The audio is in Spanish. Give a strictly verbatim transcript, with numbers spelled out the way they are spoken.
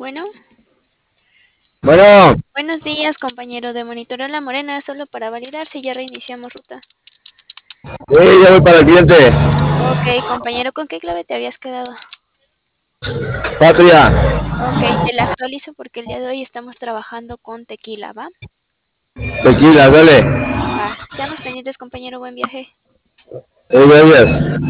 Bueno, Bueno, buenos días, compañero de Monitoreo La Morena, solo para validar si ya reiniciamos ruta. sí, ya voy para el cliente. Ok, compañero, ¿con qué clave te habías quedado? Patria, Ok, te la actualizo porque el día de hoy estamos trabajando con tequila, ¿va? tequila, dale. Va, seamos pendientes, compañero, buen viaje. Eh, gracias.